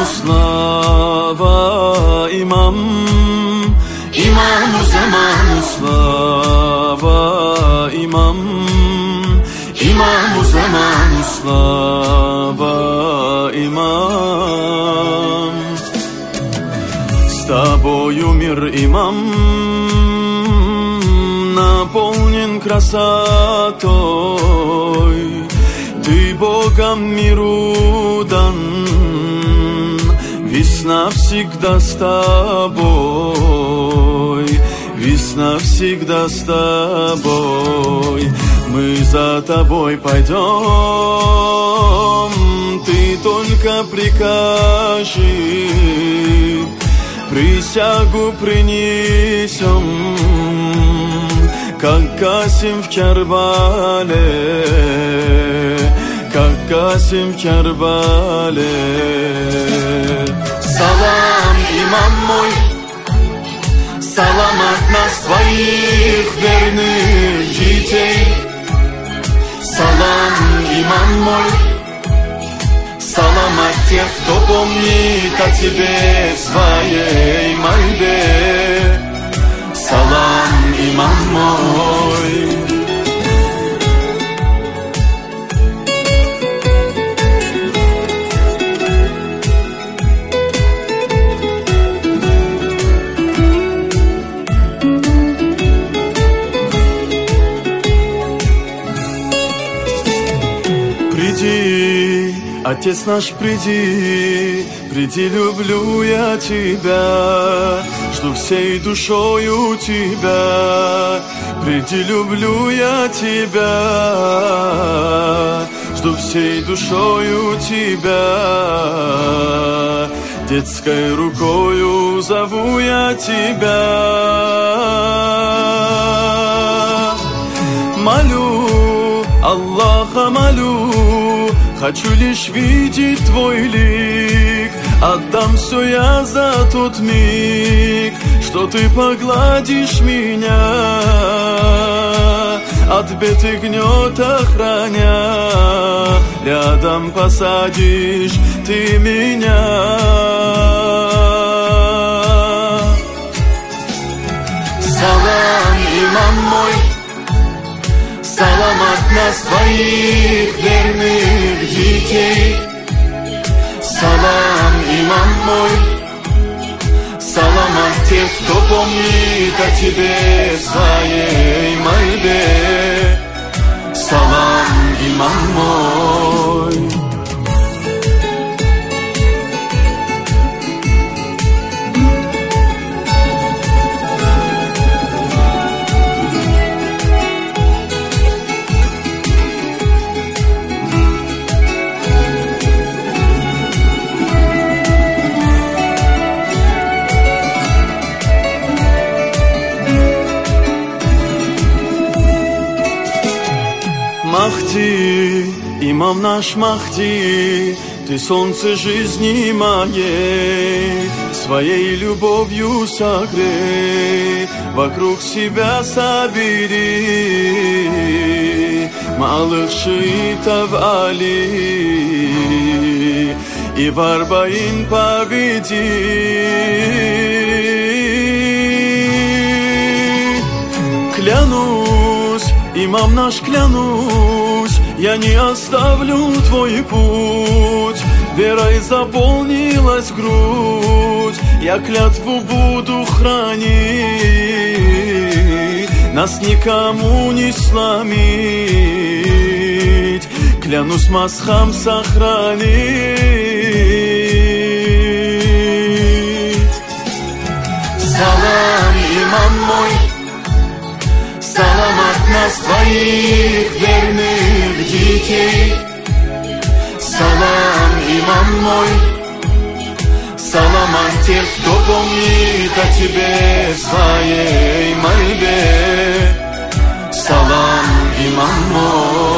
слава, имам, имаму заману слава, имам, имаму заману слава, имам. С тобою мир, имам, наполнен красотой. Ты Богом миру дан, весна всегда с тобой, весна всегда с тобой. Мы за тобой пойдем, ты только прикажи, присягу принесем, как Касим в Карбале, как Касим в Карбале. Салам, имам мой, салам от нас, твоих верных детей. Салам, имам мой, салам от тех, кто помнит о тебе в своей мольбе. Салам, имам мой. Приди, Отец наш, приди, приди, люблю я тебя, жду всей душою тебя. Приди, люблю я тебя, жду всей душою тебя. Детской рукою зову я тебя. Молю, Аллаха молю, хочу лишь видеть твой лик. Отдам все я за тот миг, что ты погладишь меня, от бед и гнета храня. Рядом посадишь ты меня. Салам, имам мой, салам от нас, твоих верных детей. Салам, имам мой, салам от тех, кто помнит о тебе в своей мольбе. Салам, имам мой. Махди, имам наш Махди, ты солнце жизни моей, своей любовью согрей, вокруг себя собери малых шиитов Али и в Арбаин поведи. Клянусь, имам наш, клянусь, я не оставлю твой путь. Верой заполнилась грудь, я клятву буду хранить, нас никому не сломить. Клянусь Масхам сохранить. Салам, имам мой, салам от нас, твоих верных детей. Салам, имам мой, салам от тех, кто помнит о тебе в своей мольбе. Салам, имам мой.